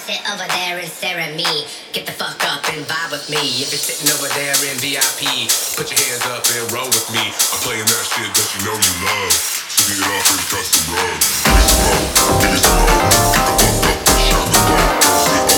sit over there and stare at me. Get the fuck up and vibe with me. If you're sitting over there in VIP, put your hands up and roll with me. I'm playing that shit that you know you love. So get it off and custom rub. Get some more, get some more. Get the fuck up and shut the door.